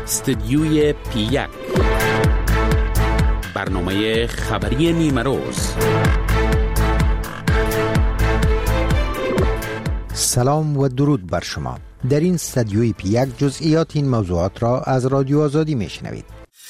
استدیوی پی1 برنامه خبری نیمه روز. سلام و درود بر شما. در این استدیوی پی1 جزئیات این موضوعات را از رادیو آزادی میشنوید.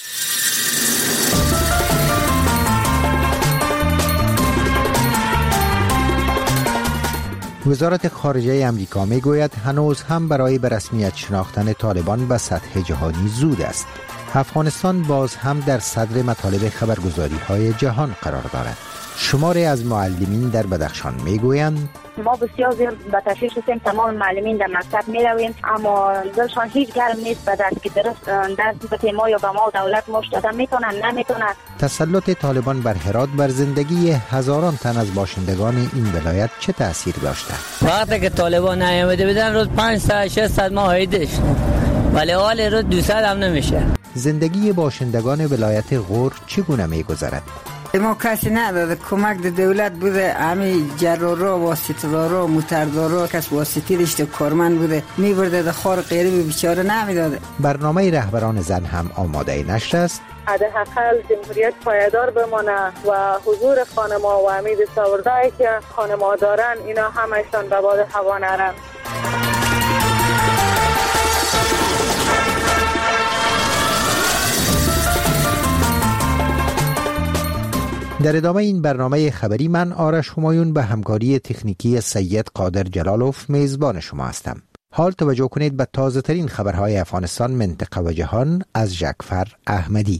وزارت خارجه امریکا میگوید هنوز هم برای به رسمیت شناختن طالبان به سطح جهانی زود است. افغانستان باز هم در صدر مطالب خبرگزاری‌های جهان قرار دارد. شماری از معلمین در بدخشان میگویند ما بسیار زیاد به تشویش هستیم. تمام معلمین در مکتب می رویم اما دلشان هیچ گرم نیست به دست که درست به ما یا به ما دولت مشت دادن میتونن نمیتونن. تسلط طالبان بر هرات بر زندگی هزاران تن از باشندگان این ولایت چه تأثیر داشته؟ وقتی که طالبان نیامده بودن روز 500 600 ما هایدش، ولی حال روز 200 هم نمیشه. زندگی باشندگان ولایت غور چگونه میگذرد؟ ما کسی نداده، کمک د دولت بوده، همین جرارا واسطه‌دارا موتردارا کس واسطی داشته، کارمند بوده میبرده د خار غریب بیچاره نمیداده. برنامه رهبران زن هم آماده نشر است. حداقل جمهوریت پایدار بمانه و حضور خانم‌ها و امید ساوردایی که خانم‌ها دارن اینا همشون به باد هوا نرن. در ادامه این برنامه خبری من آرش همایون به همکاری تکنیکی سید قادر جلالوف میزبان شما هستم. حال توجه کنید به تازه ترین خبرهای افغانستان، منطقه و جهان از جعفر احمدی.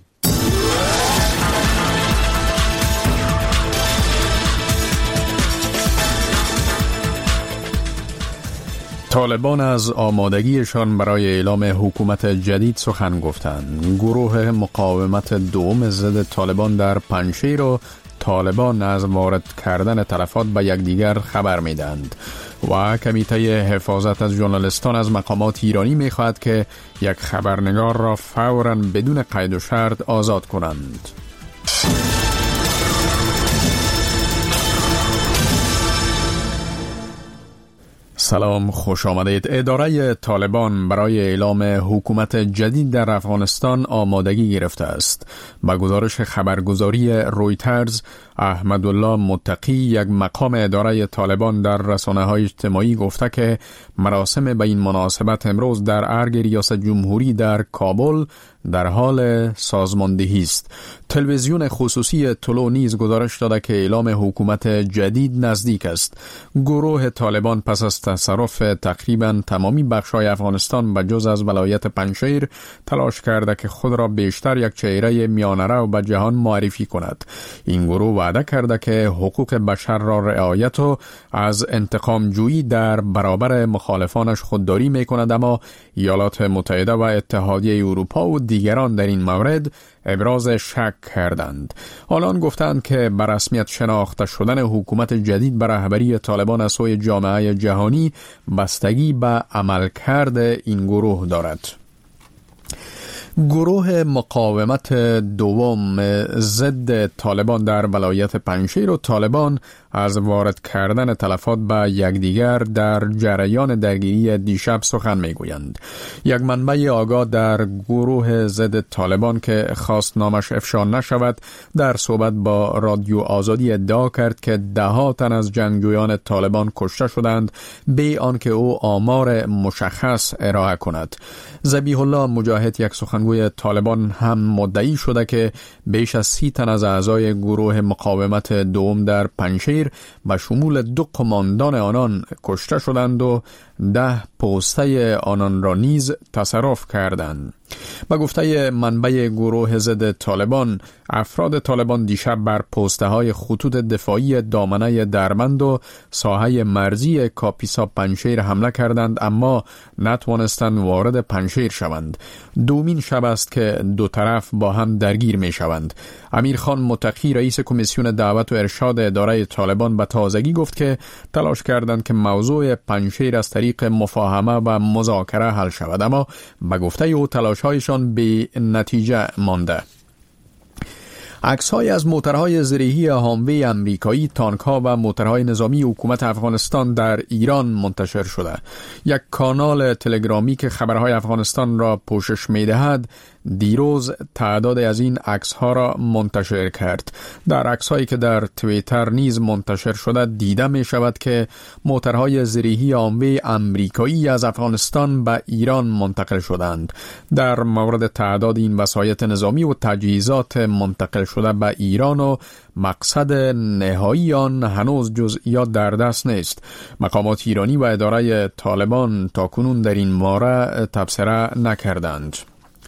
طالبان از آمادگیشان برای اعلام حکومت جدید سخن گفتند. گروه مقاومت دوم ضد طالبان در پنجشیر و طالبان از وارد کردن تلفات به یکدیگر خبر میدهند و کمیته حفاظت از ژورنالیستان از مقامات ایرانی میخواهد که یک خبرنگار را فوراً بدون قید و شرط آزاد کنند. سلام، خوش آمدید. اداره طالبان برای اعلام حکومت جدید در افغانستان آمادگی گرفته است. با گزارش خبرگزاری رویترز، احمدالله متقی، یک مقام اداره طالبان در رسانه‌های اجتماعی گفته که مراسم به این مناسبت امروز در ارگ ریاست جمهوری در کابل در حال سازماندهی است. تلویزیون خصوصی طلوع نیز گزارش داده که اعلام حکومت جدید نزدیک است. گروه طالبان پس از تصرف تقریبا تمامی بخش‌های افغانستان به جز از ولایت پنجشیر تلاش کرده که خود را بیشتر یک چهره میانه‌رو به جهان معرفی کند. این گروه وعده کرده که حقوق بشر را رعایت و از انتقام جویی در برابر مخالفانش خودداری می‌کند، اما ایالات متحده و اتحادیه اروپا و دیگران در این مورد ابراز شک کردند. آنان گفتند که به رسمیت شناخته شدن حکومت جدید بر رهبری طالبان از سوی جامعه جهانی بستگی به عملکرد این گروه دارد. گروه مقاومت دوم ضد طالبان در ولایت پنجشیر و طالبان از وارد کردن تلفات به یکدیگر در جریان درگیری دیشب سخن میگویند. یک منبع آگاه در گروه ضد طالبان که خواست نامش افشا نشود در صحبت با رادیو آزادی ادعا کرد که 10 تن از جنگجویان طالبان کشته شدند بی آنکه او آمار مشخص ارائه کند. ذبیح الله مجاهد، یک سخنگوی طالبان، هم مدعی شده که بیش از 30 تن از اعضای گروه مقاومت دوم در پنجشیر به شمول 2 قماندان آنان کشته شدند و 10 پوسته آنان را نیز تصرف کردند. به گفته منبع گروه ضد طالبان، افراد طالبان دیشب بر پوسته های خطوط دفاعی دامنه دربند و ساحه مرزی کاپیسا پنجشیر حمله کردند، اما نتوانستند وارد پنجشیر شوند. دومین شب است که دو طرف با هم درگیر می شوند. امیرخان متقی، رئیس کمیسیون دعوت و ارشاد اداره طالبان، به تازگی گفت که تلاش کردند که موضوع پنجشیر از طریق مفاهمه و مذاکره حل شود، اما به گفته او تلاش‌هایشان بی نتیجه مانده. عکس‌های از موترهای زرهی هاموی امریکایی، تانک‌ها و موترهای نظامی حکومت افغانستان در ایران منتشر شده. یک کانال تلگرامی که خبرهای افغانستان را پوشش می‌دهد دیروز تعداد از این عکس‌ها را منتشر کرد. در عکس‌هایی که در توییتر نیز منتشر شده دیده می‌شود که موترهای زرهی هاموی امریکایی از افغانستان به ایران منتقل شدند. در مورد تعداد این وسایط نظامی و تجهیزات منتقل شده به ایران و مقصد نهایی آن هنوز جزئیات در دست نیست. مقامات ایرانی و اداره طالبان تاکنون در این باره تبصره نکردند.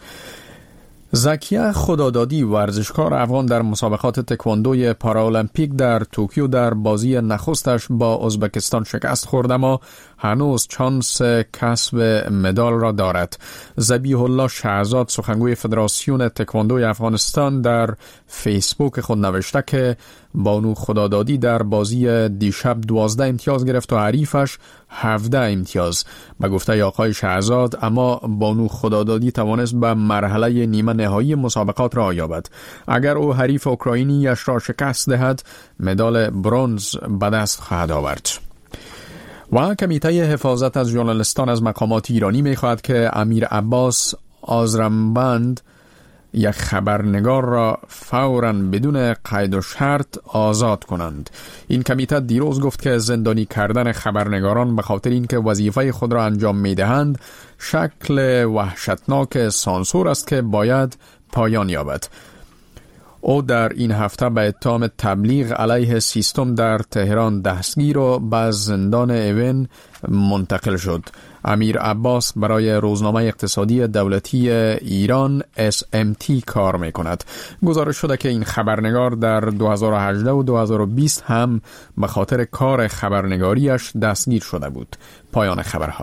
زکیه خدادادی، ورزشکار افغان در مسابقات تکواندوی پارالمپیک در توکیو در بازی نخستش با ازبکستان شکست خورد، اما هنوز چانس کسب مدال را دارد. ذبیح الله شهزاد، سخنگوی فدراسیون تکواندوی افغانستان، در فیسبوک خود نوشته که بانو خدادادی در بازی دیشب 12 امتیاز گرفت و حریفش 17 امتیاز. به گفته آقای شهزاد، اما بانو خدادادی توانست به مرحله نیمه نهایی مسابقات را یابد. اگر او حریف اوکراینیش را شکست دهد، مدال برنز به دست خواهد آورد. و کمیته حفاظت از ژورنالیستان از مقامات ایرانی می‌خواهد که امیر عباس آذرمبند، یک خبرنگار را فوراً بدون قید و شرط آزاد کنند. این کمیته دیروز گفت که زندانی کردن خبرنگاران به خاطر اینکه وظیفه خود را انجام می‌دهند شکل وحشتناک سانسور است که باید پایان یابد. او در این هفته به اتهام تبلیغ علیه سیستم در تهران دستگیر و به زندان ایون منتقل شد. امیر عباس برای روزنامه اقتصادی دولتی ایران SMT کار می کند. گزارش شده که این خبرنگار در 2018 و 2020 هم به خاطر کار خبرنگاریش دستگیر شده بود. پایان خبرها.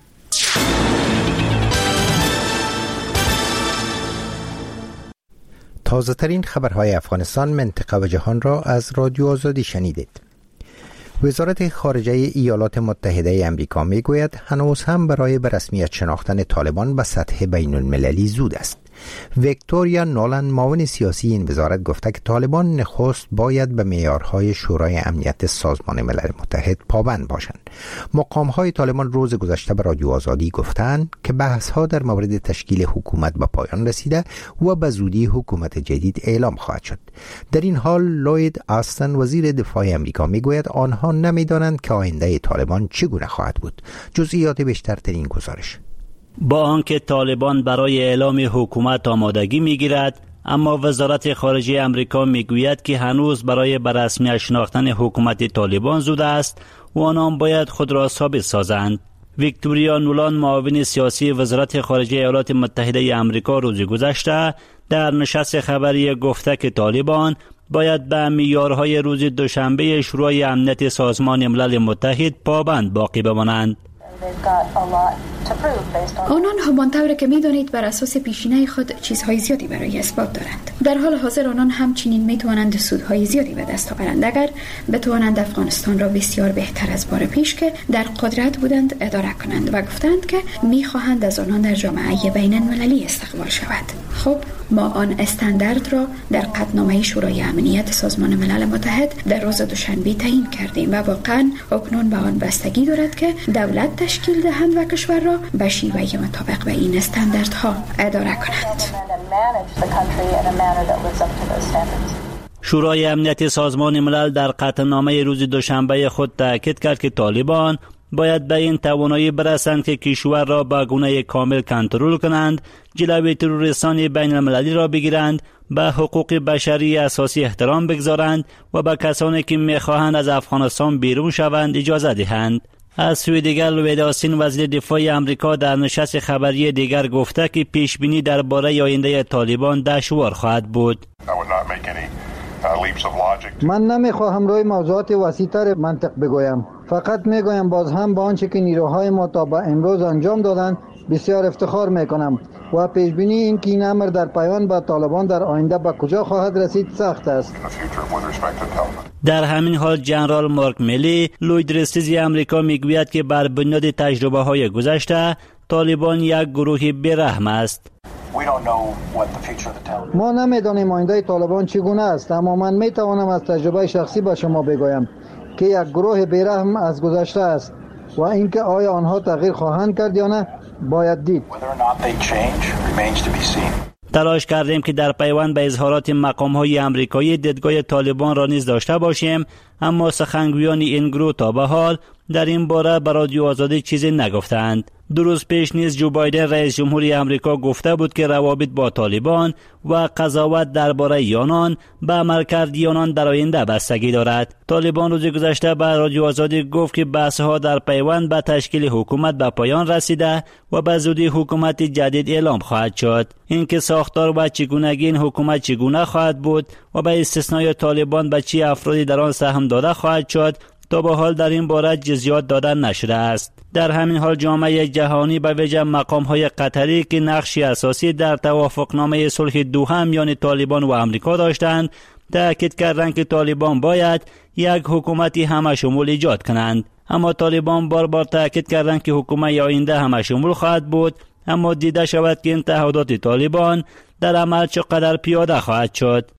تازه ترین خبرهای افغانستان، منطقه و جهان را از رادیو آزادی شنیدید. وزارت خارجه ایالات متحده آمریکا میگوید هنوز هم برای به رسمیت شناختن طالبان به سطح بین المللی زود است. ویکتوریا نولان، معاون سیاسی این وزارت، گفته که طالبان نخست باید به معیارهای شورای امنیت سازمان ملل متحد پابند باشند. مقامهای طالبان روز گذشته به رادیو آزادی گفتند که بحث‌ها در مورد تشکیل حکومت به پایان رسیده و به زودی حکومت جدید اعلام خواهد شد. در این حال لوید آستن، وزیر دفاع آمریکا، میگوید آنها نمی‌دانند که آینده طالبان چگونه خواهد بود. جزئیات بیشتر در این گزارش. با آنکه طالبان برای اعلام حکومت آمادگی می‌گیرد، اما وزارت خارجه آمریکا میگوید که هنوز برای به رسمیت شناختن حکومت طالبان زود است و آنان باید خود را ثابت سازند. ویکتوریا نولان، معاون سیاسی وزارت خارجه ایالات متحده آمریکا، روز گذشته در نشست خبری گفته که طالبان باید به معیارهای روز دوشنبه شورای امنیت سازمان ملل متحد پابند باقی بمانند. آنان همانطور که می‌دانید بر اساس پیشینه خود چیزهای زیادی برای اثبات دارند. در حال حاضر آنان همچنین می‌توانند سودهای زیادی به دست آورند اگر بتوانند افغانستان را بسیار بهتر از بار پیش که در قدرت بودند اداره کنند و گفتند که می‌خواهند از آنان در جامعه بین المللی استقبال شود. خب ما آن استاندارد را در قطعنامه شورای امنیت سازمان ملل متحد در روز دوشنبه تعیین کردیم و واقعا اکنون به آن بستگی دارد که دولت تشکیل دهند و کشور را به شیوه مطابق به این استانداردها اداره کنند. شورای امنیت سازمان ملل در قطعنامه روز دوشنبه خود تاکید کرد که طالبان باید به این توانایی برسند که کشور را به گونه کامل کنترل کنند، جلوی تروریستان بین المللی را بگیرند، به حقوق بشری اساسی احترام بگذارند و به کسانی که میخواهند از افغانستان بیرون شوند اجازه دهند. از سوی دیگر لوید آستین، وزیر دفاع آمریکا، در نشست خبری دیگر گفته که پیشبینی درباره آینده طالبان دشوار خواهد بود. من نمیخواهم روی موضوعات وسیع‌تر منطق بگویم، فقط میگویم باز هم با آنچه که نیروهای ما تا به امروز انجام دادند بسیار افتخار میکنم و پیشبینی این که این امر در پایان با طالبان در آینده به کجا خواهد رسید سخت است. در همین حال جنرال مارک میلی، لوید رستیز آمریکا، میگوید که بر بنیاد تجربه های گذشته طالبان یک گروه بی‌رحم است. ما نمیدانیم آینده طالبان چگونه است، اما من میتوانم از تجربه شخصی به شما بگویم که یک گروه بیرحم از گذشته است و اینکه آیا آنها تغییر خواهند کرد یا نه باید دید. تلاش کردیم که در پیوند به اظهارات مقام‌های آمریکایی دیدگاه طالبان را نیز داشته باشیم، اما سخنگویان این گروه تا به حال در این باره به رادیو آزادی چیزی نگفتند. 2 روز پیش نیز جو بایدن رئیس جمهوری آمریکا گفته بود که روابط با طالبان و قضاوت درباره آنان به عملکرد آنان در آینده بستگی دارد. طالبان روز گذشته به رادیو آزادی گفت که بحث‌ها در پیوند به تشکیل حکومت به پایان رسیده و به زودی حکومت جدید اعلام خواهد شد. اینکه ساختار و چگونگی این حکومت چگونه خواهد بود و به استثنای طالبان به چه افرادی در آن سهم داده خواهد شد تا به حال در این باره جزئیات داده نشده است. در همین حال جامعه جهانی به ویژه مقام‌های قطری که نقشی اساسی در توافقنامه صلح دوحه میان طالبان و آمریکا داشتند، تأکید کردند که طالبان باید یک حکومت همه شمول ایجاد کنند. اما طالبان بار تأکید کردند که حکومت آینده همه شمول خواهد بود، اما دیده شود که این تعهدات طالبان در عمل چقدر پیاده خواهد شد.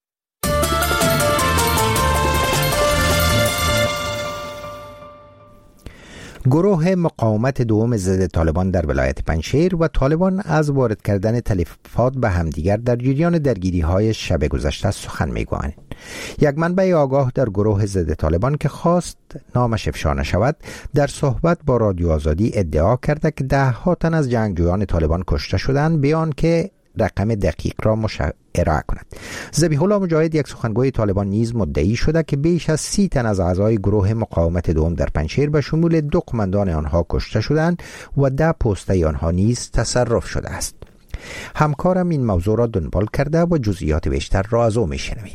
گروه مقاومت دوم ضد طالبان در ولایت پنجشیر و طالبان از وارد کردن تلفات به همدیگر در جریان درگیری‌های شب گذشته سخن می‌گویند. یک منبع آگاه در گروه ضد طالبان که خواست نامش افشا نشود، در صحبت با رادیو آزادی ادعا کرده که 10 تن از جنگجویان طالبان کشته شدند، بیان که رقم دقیق را ارائه کند. ذبیح الله مجاهد، یک سخنگوی طالبان، نیز مدعی شده که بیش از 30 تن از اعضای گروه مقاومت دوم در پنجشیر به شمول 2 قماندان آنها کشته شدند و 10 پسته آنها نیز تصرف شده است. همکارم این موضوع را دنبال کرده و جزئیات بیشتر را از او میشنویم.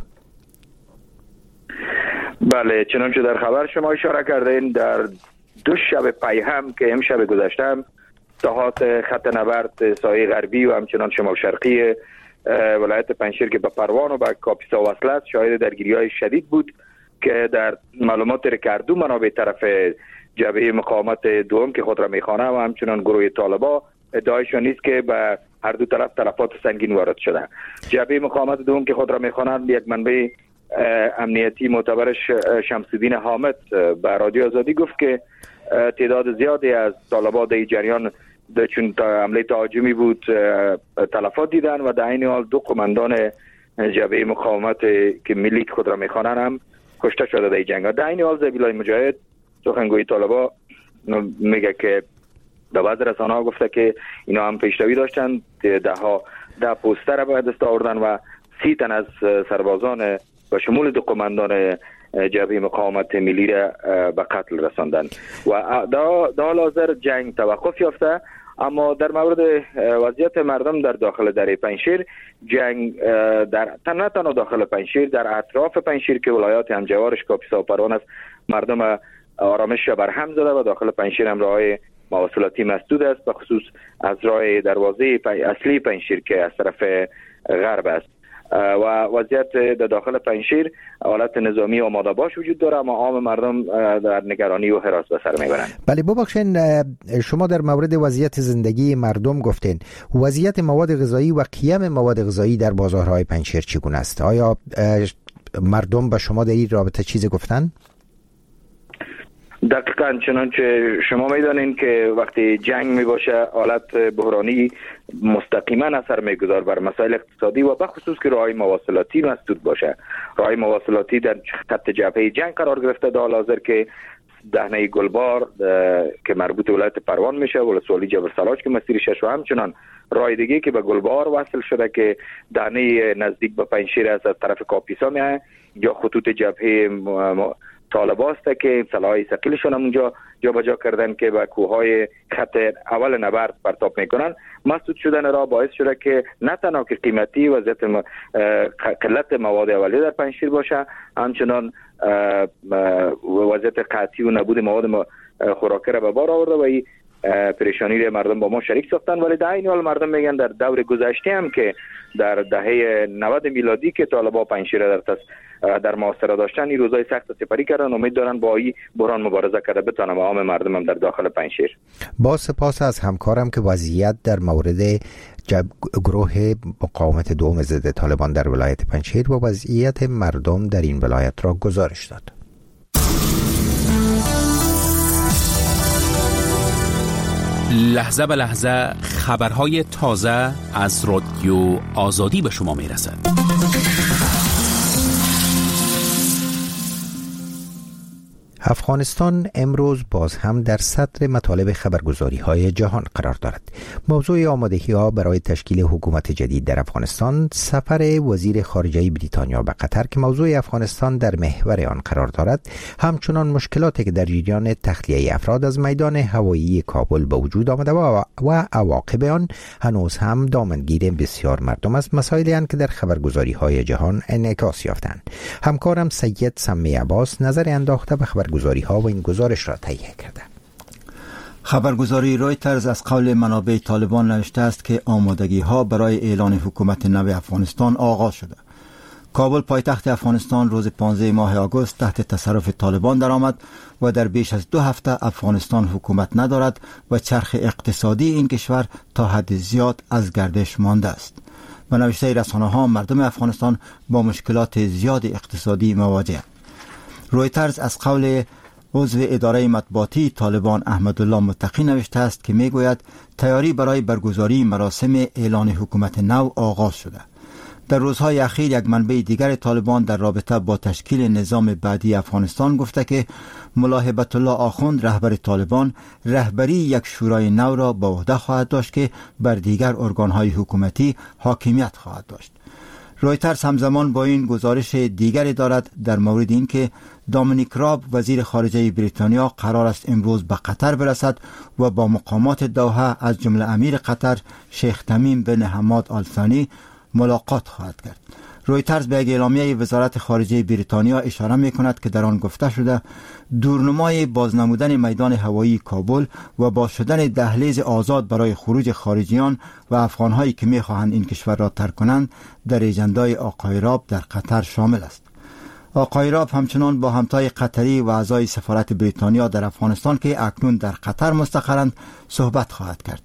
بله، چنانچه در خبر شما اشاره کردین، در 2 شب پیهم که امشب گذشته تحت خط نبرد ساحل غربی و همچنان شمال شرقی ولایت پنجشیر که به پروان و به کاپیسا وصل است، شاهد درگیری‌های شدید بود که در معلومات ریکاردو منابع طرف جبهه مقاومت دوم که خود را میخوانه و همچنان گروه طالبان ادعایشان نیست که به هر دو طرف تلفات سنگین وارد شده. جبهه مقاومت دوم که خود را میخوانند، یک منبع امنیتی معتبرش شمس‌الدین حامد به رادیو آزادی گفت که تعداد زیادی از طالبان در جریان چون حمله تهاجمی بود تلفات دیدن و در این حال 2 قماندان جبهه مقاومت که ملی خود را میخوانند هم کشته شده در جنگ. در این حال ذبیح الله مجاهد سخنگوی طالبان میگه که در بعض رسانه‌ها گفته که اینا هم پیشروی داشتن، 10 پوسته را به دست آوردن و 30 تن از سربازان و شمول 2 قماندان جبهه مقاومت ملی را به قتل رساندن و در حال حاضر جنگ توقف یافته. اما در مورد وضعیت مردم در داخل دره پنجشیر، جنگ در نه تنها داخل پنجشیر، در اطراف پنجشیر که ولایات همجوارش کاپیسا و پروان است، مردم آرامش برهم زده و داخل پنجشیر هم راههای مواصلاتی مسدود است، به خصوص از راه دروازه اصلی پنجشیر که از طرف غرب است و وضعیت در داخل پنجشیر حالت نظامی آماده باش وجود داره، اما عام مردم در نگرانی و هراس به سر میبرند. بله، ببخشید، شما در مورد وضعیت زندگی مردم گفتین. وضعیت مواد غذایی و قیم مواد غذایی در بازارهای پنجشیر چگونه است؟ آیا مردم به شما در این رابطه چیزی گفتن؟ دقیقاً چنانچه شما میدانین که وقتی جنگ میباشه حالت بحرانی مستقیما اثر میگذار بر مسائل اقتصادی و به خصوص که راههای مواصلاتی مسدود باشه. راههای مواصلاتی در خط جبهه جنگ قرار گرفته در حال حاضر که دهنه گلبار که مربوط به ولایت پروان میشه، ولسوالی جبل سراج که مسیر 6 و همچنان راه دیگه که به گلبار وصل شده که دهنه نزدیک به پنجشیر از طرف کاپیسا میاد، یا خطوط جبهه طالبان است که سلاح‌های ثقیلشون هم اونجا جابجا کردن که به کوههای خط اول نبرد پرتاب میکنن. مسدود شدن را باعث شده که نه تنها که قیمتی وضعیت قلت مواد اولیه در پنجشیر باشه، همچنان وضعیت قحطی و نبود مواد خوراکی را به بار آورده و این پریشانی را مردم با ما شریک ساختن. ولی در این حال مردم میگن در دور گذشته هم که در دهه 90 میلادی که طالبان پنجشیر در در محاصره داشتن این روزهای سخت سپری کردن. امید دارن با این بحران مبارزه کرده بتونن عام مردم هم در داخل پنجشیر. با سپاس از همکارم که وضعیت در مورد گروه مقاومت دوم ضد طالبان در ولایت پنجشیر و وضعیت مردم در این ولایت را گزارش داد. لحظه به لحظه خبرهای تازه از رادیو آزادی به شما میرسد. افغانستان امروز باز هم در صدر مطالب خبرگزاری‌های جهان قرار دارد. موضوع آمادگی‌ها برای تشکیل حکومت جدید در افغانستان، سفر وزیر خارجه بریتانیا به قطر که موضوع افغانستان در محور آن قرار دارد، همچنان مشکلاتی که در جریان تخلیه افراد از میدان هوایی کابل به وجود آمده و عواقب آن هنوز هم دامنگیر بسیار مردم است، مسائلی اند که در خبرگزاری‌های جهان انعکاس یافتند. همکارم سید سمی عباس نظر انداخته به خبرگزاری‌ها و این گزارش را تهیه کرده. خبرگزاری رویترز از قول منابع طالبان نوشته است که آمادگی‌ها برای اعلان حکومت نو افغانستان آغاز شده. کابل پایتخت افغانستان روز 15 ماه آگوست تحت تصرف طالبان درآمد و در بیش از 2 هفته افغانستان حکومت ندارد و چرخ اقتصادی این کشور تا حد زیاد از گردش مانده است. به نوشته رسانه‌ها مردم افغانستان با مشکلات زیاد اقتصادی مواجه‌اند. رویترز از قول عضو اداره مطبوعاتی طالبان احمدالله متقی نوشته است که میگوید تیاری برای برگزاری مراسم اعلان حکومت نو آغاز شده. در روزهای اخیر یک منبع دیگر طالبان در رابطه با تشکیل نظام بعدی افغانستان گفته که ملا هیبت الله آخوند رهبر طالبان رهبری یک شورای نو را به عهده خواهد داشت که بر دیگر ارگانهای حکومتی حاکمیت خواهد داشت. رویترز همزمان با این گزارش دیگری دارد در مورد این که دامینیک راب وزیر خارجه بریتانیا قرار است امروز به قطر برسد و با مقامات دوحه از جمله امیر قطر شیخ تمیم بن حماد آل ثانی ملاقات خواهد کرد. رویترز به یک اعلامیه وزارت خارجه بریتانیا اشاره می کند که در آن گفته شده دورنمای بازنمودن میدان هوایی کابل و باز شدن دهلیز آزاد برای خروج خارجیان و افغانهایی که می خواهند این کشور را ترک کنند در اجندای آقای راب در قطر شامل است. آقای راب همچنان با همتای قطری و اعضای سفارت بریتانیا در افغانستان که اکنون در قطر مستقرند صحبت خواهد کرد.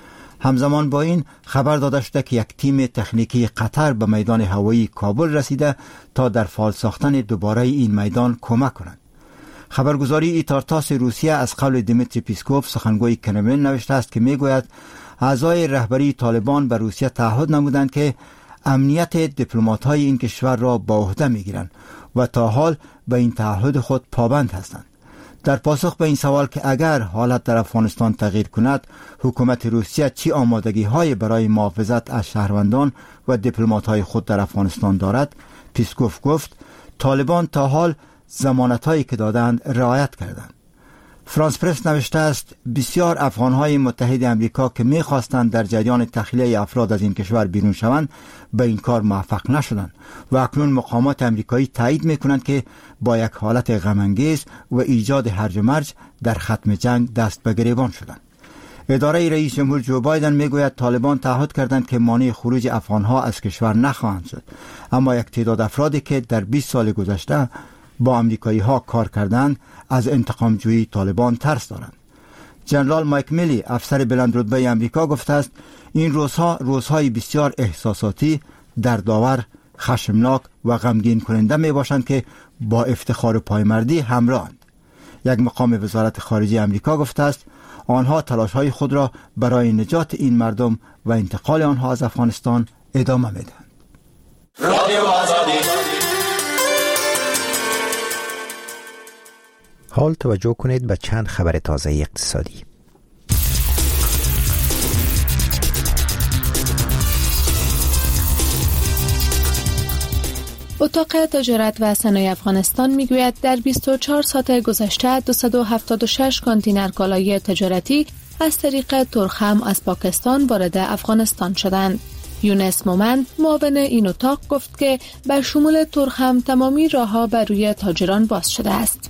همزمان با این خبر داده شده که یک تیم تکنیکی قطر به میدان هوایی کابل رسیده تا در فعال ساختن دوباره این میدان کمک کنند. خبرگزاری ایتارتاس روسیه از قول دیمیتری پیسکوف سخنگوی کرملین نوشته است که میگوید اعضای رهبری طالبان به روسیه تعهد نمودند که امنیت دیپلمات‌های این کشور را به عهده میگیرند و تا حال به این تعهد خود پابند هستند. در پاسخ به این سوال که اگر حالت در افغانستان تغییر کند حکومت روسیه چی آمادگی‌های برای محافظت از شهروندان و دیپلمات‌های خود در افغانستان دارد، پیسکوف گفت طالبان تا حال ضمانت‌هایی که دادند رعایت کردند. فرانس پرس نوشته است بسیار افغان‌های متحد امریکا که می‌خواستند در جریان تخلیه افراد از این کشور بیرون شوند به این کار موفق نشدند و اکنون مقامات امریکایی تایید می‌کنند که با یک حالت غم‌انگیز و ایجاد هرج و مرج در ختم جنگ دست به گریبان شدند. اداره رئیس جمهور جو بایدن میگوید طالبان تعهد کردند که مانع خروج افغان‌ها از کشور نخواهند شد، اما یک تعداد افرادی که در 20 سال گذشته با امریکایی‌ها کار کردند از انتقام جویی طالبان ترس دارند. جنرال مایک میلی افسر بلندرتبه امریکا گفته است این روزها روزهای بسیار احساساتی، دردآور، خشمناک و غمگین کننده می باشند که با افتخار و پایمردی همراهند. یک مقام وزارت خارجه امریکا گفته است آنها تلاش‌های خود را برای نجات این مردم و انتقال آنها از افغانستان ادامه می‌دهند. رادیو آزادی. حال توجه کنید به چند خبر تازه اقتصادی. اتاق تجارت و صنایع افغانستان میگوید در 24 ساعت گذشته 276 کانتینر کالای تجارتی از طریق ترخم از پاکستان وارد افغانستان شدند. یونس مومند معاون این اتاق گفت که بر شمول ترخم تمامی راه‌ها بر روی تاجران باز شده است.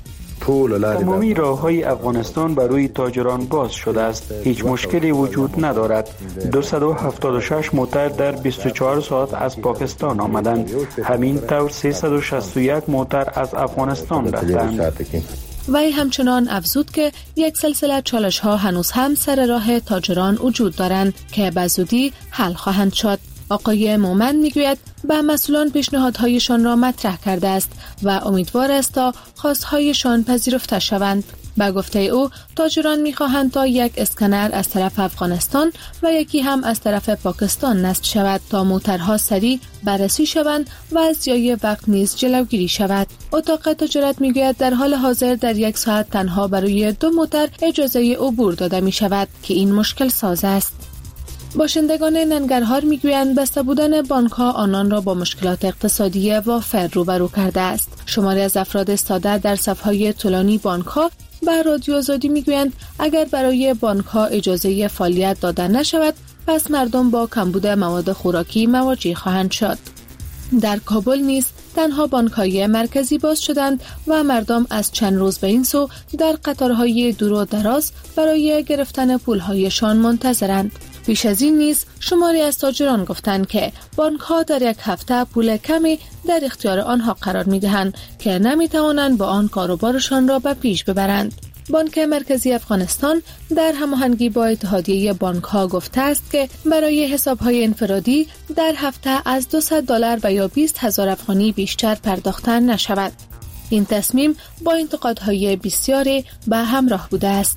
تمامی راه‌های افغانستان برای تاجران باز شده است. هیچ مشکلی وجود ندارد. 276 موتر در 24 ساعت از پاکستان آمدند. همین طور 361 موتر از افغانستان رفتند. وی همچنان افزود که یک سلسله چالش‌ها هنوز هم سر راه تاجران وجود دارند که به زودی حل خواهند شد. آقای مومن میگوید به مسئولان پیشنهادهایشان را مطرح کرده است و امیدوار است تا خواستهایشان پذیرفته شوند. به گفته او تاجران میخواهند تا یک اسکنر از طرف افغانستان و یکی هم از طرف پاکستان نصب شود تا موترها سریع بررسی شوند و از ضیاع وقت نیز جلوگیری شود. اتاق تجارت میگوید در حال حاضر در یک ساعت تنها برای 2 موتر اجازه عبور داده می شود که این مشکل ساز است. باشندگان ننگرهار میگویند بسته بودن بانک‌ها آنان را با مشکلات اقتصادی وافر روبرو کرده است. شماری از افراد استاده در صف‌های طولانی بانک‌ها به رادیو آزادی میگویند اگر برای بانک‌ها اجازه فعالیت داده نشود پس مردم با کمبود مواد خوراکی مواجه خواهند شد. در کابل نیز تنها بانک‌های مرکزی باز شدند و مردم از چند روز به این سو در قطارهای دور و دراز برای گرفتن پول‌هایشان منتظرند. پیش از این نیز شماری از تاجران گفتند که بانک‌ها در یک هفته پول کمی در اختیار آنها قرار می‌دهند که نمی‌توانند با آن کاروبارشان را به پیش ببرند. بانک مرکزی افغانستان در هماهنگی با اتحادیه بانک‌ها گفته است که برای حساب‌های انفرادی در هفته از $200 و یا 20,000 افغانی بیشتر پرداخته نشود. این تصمیم با انتقادهای بسیاری به همراه بوده است.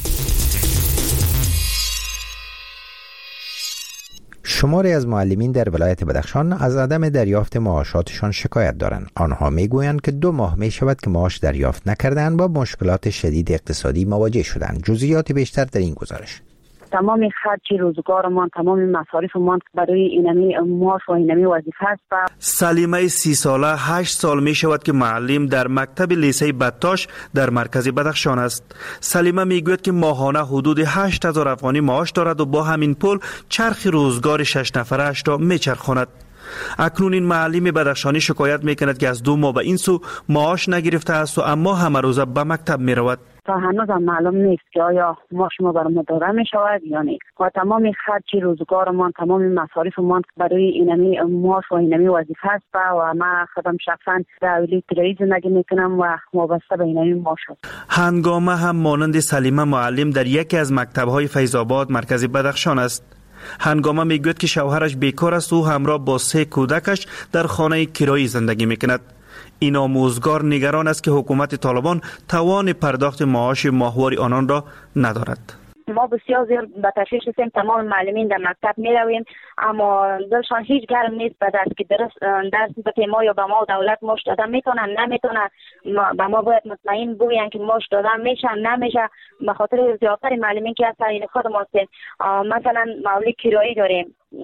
شماری از معلمین در ولایت بدخشان از عدم دریافت معاشاتشان شکایت دارند. آنها میگویند که 2 ماه می شود که معاش دریافت نکردند و با مشکلات شدید اقتصادی مواجه شدند. جزئیات بیشتر در این گزارش. تمام خرج روزگارمان، تمام مصارفمان برای اینمی معاش و اینمی وظیفه است. سلیمه 30 ساله 8 سال می شود که معلم در مکتب لیسه بتاش در مرکز بدخشان است. سلیمه می گوید که ماهانه حدود 8,000 افغانی معاش دارد و با همین پول چرخ روزگار 6 نفرش را می چرخاند. اکنون این معلم بدخشانی شکایت می کند که از 2 ماه به این سو معاش نگرفته است و اما همه روزه به مکتب می رود. تا هنوز هم معلوم نیست که آیا معاش ما برام داده می شود یا نه. و تمام خرج روزگارمان، تمام مصارفمان برای اینمی معاش و اینمی وظیفه است و من خودم شخصا در ولی تلویزیون زندگی میکنم و وابسته به اینمی معاش است. هنگامه هم مانند سلیمه معلم در یکی از مکتب‌های فیض‌آباد مرکز بدخشان است. هنگامه میگوید که شوهرش بیکار است و همراه با 3 کودکش در خانه کرایی زندگی میکند. این آموزگار نگران است که حکومت طالبان توان پرداخت معاش ماهواری آنان را ندارد. ما بسیار زیاد به تشویش هستیم. تمام معلمین در مکتب می رویم اما دلشان هیچ گرم نیست به دست که درس به ما یا به ما دولت ماش دادن میتونن نمیتونن. به ما باید مطمئن بوین که ماش دادن میشه نمیشه. به خاطر زیادتر معلمین که از این خود ما هستیم، مثلا مالی کرایی داریم،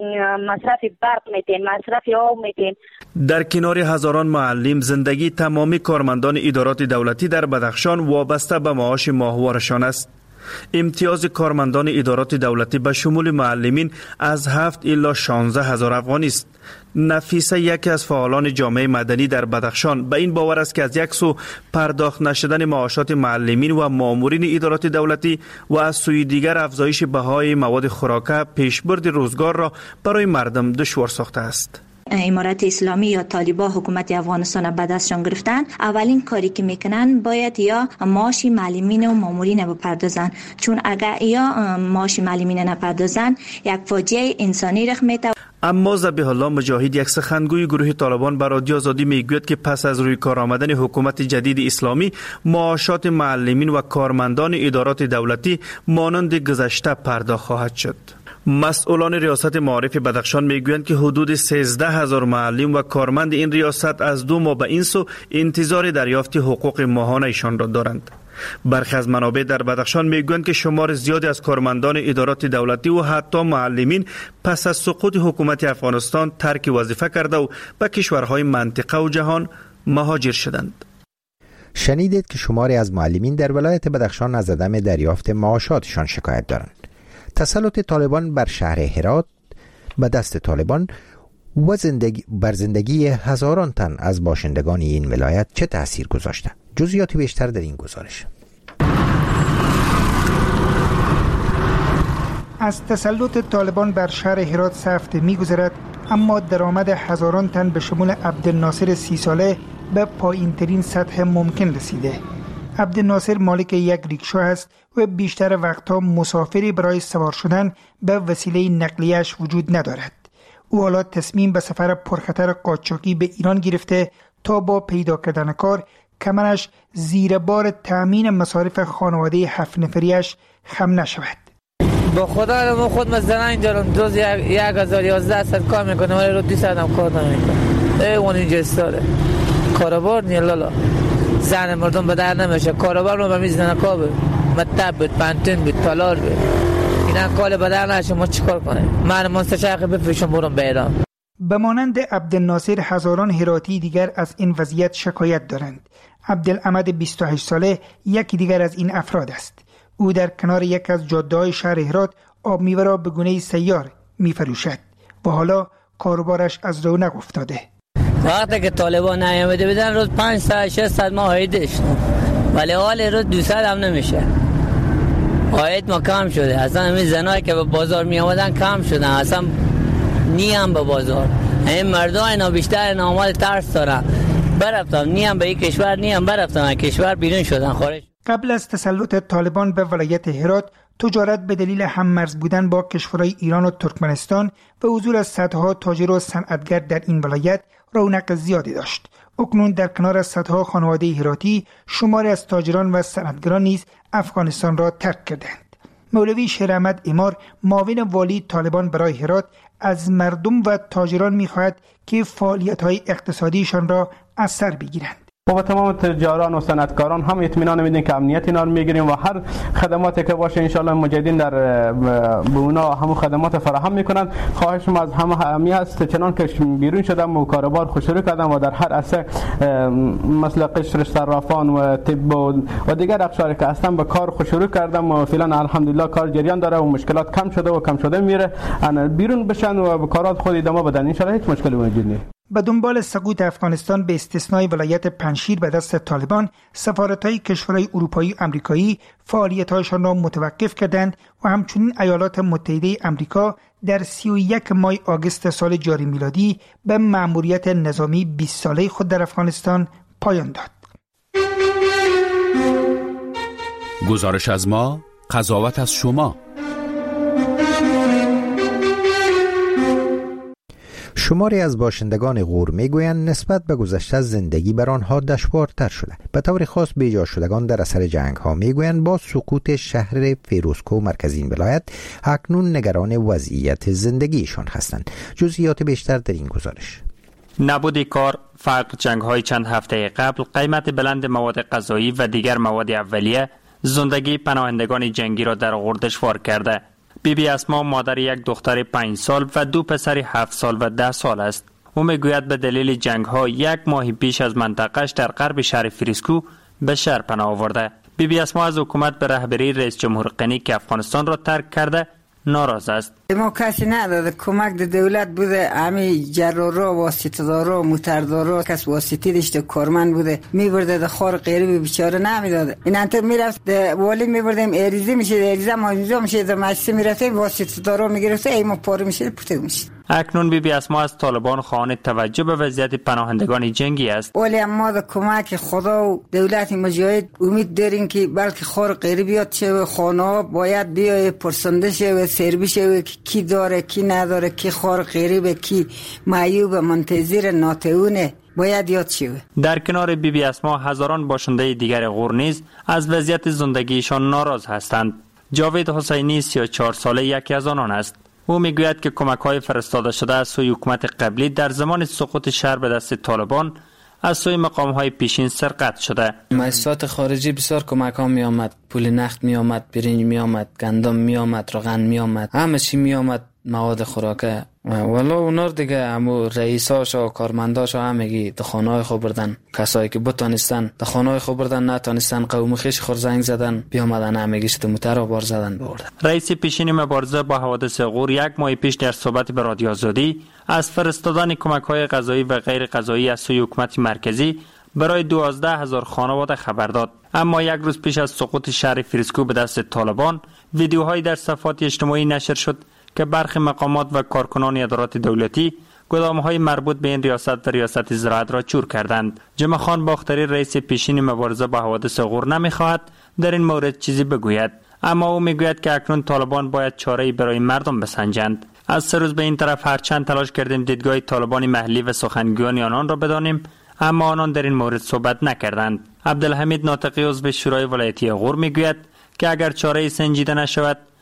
مصرف برق میتیم، مصرف آب میتیم. در کنار هزاران معلم زندگی تمامی کارمندان ادارات دولتی در بدخشان وابسته به معاش ماهوارشان است. امتیاز کارمندان ادارات دولتی به شمول معلمین از 7 الی 16,000 افغانی است. نفیسه یکی از فعالان جامعه مدنی در بدخشان به این باور است که از یک سو پرداخت نشدن معاشات معلمین و مامورین ادارات دولتی و از سوی دیگر افزایش بهای مواد خوراکه پیشبرد روزگار را برای مردم دشوار ساخته است. امارت اسلامی یا طالبان حکومت افغانستان به دستشان گرفتن، اولین کاری که میکنن باید یا معاش معلمین و مامورین بپردازن، چون اگر یا معاش معلمین نپردازن یک فاجعه انسانی رخ میده. اما ذبیح الله مجاهد، یک سخنگوی گروه طالبان، به رادیو آزادی میگوید که پس از روی کار آمدن حکومت جدید اسلامی معاشات معلمین و کارمندان ادارات دولتی مانند گذشته پرداخت خواهد شد. مسئولان ریاست معارف بدخشان میگویند که حدود 13,000 معلم و کارمند این ریاست از 2 ماه به این سو انتظار دریافت حقوق ماهانه ایشان را دارند. برخی از منابع در بدخشان میگویند که شمار زیادی از کارمندان ادارات دولتی و حتی معلمین پس از سقوط حکومت افغانستان ترک وظیفه کرده و به کشورهای منطقه و جهان مهاجر شدند. شنیدید که شماری از معلمین در ولایت بدخشان از عدم دریافت معاشاتشان شکایت دارند. تسلط طالبان بر شهر هرات به دست طالبان و بر زندگی هزاران تن از باشندگان این ولایت چه تأثیر گذاشته؟ جزئیات بیشتر در این گزارش. از تسلط طالبان بر شهر هرات 3 هفته می‌گذرد، اما درآمد هزاران تن به شمول عبدالناصر 30 ساله به پایین‌ترین سطح ممکن رسیده. عبدالناصر مالک یک ریکشا است و بیشتر وقتها مسافری برای سوار شدن به وسیله نقلیه‌اش وجود ندارد. او حالا تصمیم به سفر پرخطر قاچاقی به ایران گرفته تا با پیدا کردن کار کمرش زیر بار تأمین مصارف خانواده 7 نفریش خم نشود. با خدا من خود مثلا اینجا روز 1011 ساعت کار میکنم ولی رو 200 هم کار نمیکنم. اون اینجا استاره کاربار نیلالا زن مردم به در نمیشه. کاربار رو میزنه کابه مطب بود پنتون بود تالار بود اینا کال به در نشه. ما چیکار کنیم؟ من مستشاق بفرشم برم بیرام. به مانند عبدالناصر هزاران هراتی دیگر از این وضعیت شکایت دارند. عبدالعمد 28 ساله یکی دیگر از این افراد است. او در کنار یک از جاده‌های شهر هرات آب میوه را به گونه سیار میفروشد و حالا کاروبارش از رونق افتاده. وقتی که طالبان نیامده بودن روز 500-600 ما عاید داشتیم ولی حال روز 200 هم نمیشه. عاید ما کم شده. اصلا همین زنایی که به بازار می آمدن کم شدن، اصلا نیم به بازار. این مردم اینا بیشتر نامال ترس دارن. برفتم نیم به یک کشور نیم برفتم کشور بیرون شدن خارج. قبل از تسلط طالبان به ولایت هرات، تجارت به دلیل هم‌مرز بودن با کشورهای ایران و ترکمنستان و حضور از صدها تاجر و صنعتگر در این ولایت رونق زیادی داشت. اکنون در کنار از صدها خانواده هراتی، شماری از تاجران و صنعتگران نیز افغانستان را ترک کردند. مولوی شیراحمد امار، معاون والی طالبان برای هرات، از مردم و تاجران می‌خواهد که فعالیت‌های اقتصادیشان را از سر بگیرند. با تمام تجاران و صنعتکاران هم اطمینان میدیم که امنیت اینا رو میگیریم و هر خدماتی که باشه ان شاء الله مجاهدین در به اونا همون خدمات فراهم میکنند. خواهشم از همه همی است چنان که بیرون شدم و کاروبار خوشرو کردم و در هر عرصه مثل قشر صرافان و طب و دیگر اقشاری که هستم به کار خوشرو کردم و فعلا الحمدلله کار جریان داره و مشکلات کم شده و کم شده میره. بیرون بشن و به کارات خود ادامه بدن ان شاء الله هیچ مشکلی وجود نیست. به دنبال سقوط افغانستان به استثنای ولایت پنجشیر به دست طالبان، سفارت‌های کشورهای اروپایی و آمریکایی فعالیت‌هایشان را متوقف کردند و همچنین ایالات متحده آمریکا در 31 ماه آگوست سال جاری میلادی به مأموریت نظامی 20 ساله خود در افغانستان پایان داد. گزارش از ما، قضاوت از شما. شماری از باشندگان غور میگویند نسبت به گذشته زندگی بر آنها دشوارتر شده. به طور خاص بیجا شدگان در اثر جنگ ها میگویند با سقوط شهر فیروزکوه مرکزی این ولایت اکنون نگران وضعیت زندگیشان هستند. جزئیات بیشتر در این گزارش. نبود کار، فقر، جنگ های چند هفته قبل، قیمت بلند مواد غذایی و دیگر مواد اولیه زندگی پناهندگان جنگی را در غور دشوار کرده. بیبی اسما مادر یک دختر 5 سال و 2 پسر 7 سال و 10 سال است. او میگوید به دلیل جنگ ها 1 ماه پیش از منطقهش در غرب شهر فیروزکو به شهر پناه آورده. بیبی اسما از حکومت به رهبری رئیس جمهور غنی که افغانستان را ترک کرده ناراض است. ما کسی نداده، کمک دولت بوده، همه جرارا واسطه‌دارا موتردارا کس واسطی داشته، کارمند بوده میبرده ده خار غریب بیچاره نمیداده. این انت میرفت والی میبردیم اریزی میشه، اریزه ما میشه ده مجلس میرفته واسطه‌دارا میگرفته ای ما پاره میشه پوته میشه. اکنون بیبی اسما از طالبان خواهان توجه به وضعیت پناهندگان جنگی است. ولی ما در کمک خدا و دولت مجاهد امید داریم که بلکه خار غریبیات شه، خانه باید بیای پرسنده شه و سرویس شه کی داره کی نداره، کی خار غریبه کی معیوب منتظر ناتئونه باید یاد شود. در کنار بیبی اسما هزاران باشنده دیگر غور نیز از وضعیت زندگیشان ناراض هستند. جاوید حسینی 34 ساله یکی از آنان است. او میگوید که کمک‌های فرستاده شده از سوی حکومت قبلی در زمان سقوط شهر به دست طالبان از سوی مقام‌های پیشین سرقت شده. مؤسسات خارجی بسیار کمک‌ها می‌آمد، پول نقد می‌آمد، برنج می‌آمد، گندم می‌آمد، روغن می‌آمد، همه چی می‌آمد. مواد خوراکه والا اونا دیگه همو رئیساش و کارمنداش همگی در خانه‌های خود بردن، کسایی که بتونستن در خانه‌های خود بردن، نتونستن قوم خویش خور زنگ زدن بیامدن همگیش تو موتر بار زدن بردن. رئیس پیشین مبارزه با حوادث غور یک ماه پیش در صحبت به رادیو آزادی از فرستادن کمک‌های غذایی و غیر غذایی از سوی حکومت مرکزی برای 12,000 خانواده خبر داد. اما یک روز پیش از سقوط شهر فریسکو به دست طالبان، ویدیوهایی در صفحات اجتماعی نشر شد که برخی مقامات و کارکنان ادارات دولتی گدام‌های مربوط به این ریاست و ریاست زراعت را چور کردند. جمع خان باختری رئیس پیشین مبارزه با حوادث غور نمی‌خواهد در این مورد چیزی بگوید، اما او میگوید که اکنون طالبان باید چاره‌ای برای مردم بسنجند. از 3 روز به این طرف هرچند تلاش کردیم دیدگاه طالبان محلی و سخنگویان آنان را بدانیم، اما آنان در این مورد صحبت نکردند. عبدالحمید ناطقی عضو شورای ولایتی غور میگوید که اگر چاره‌ای سنجیده نشود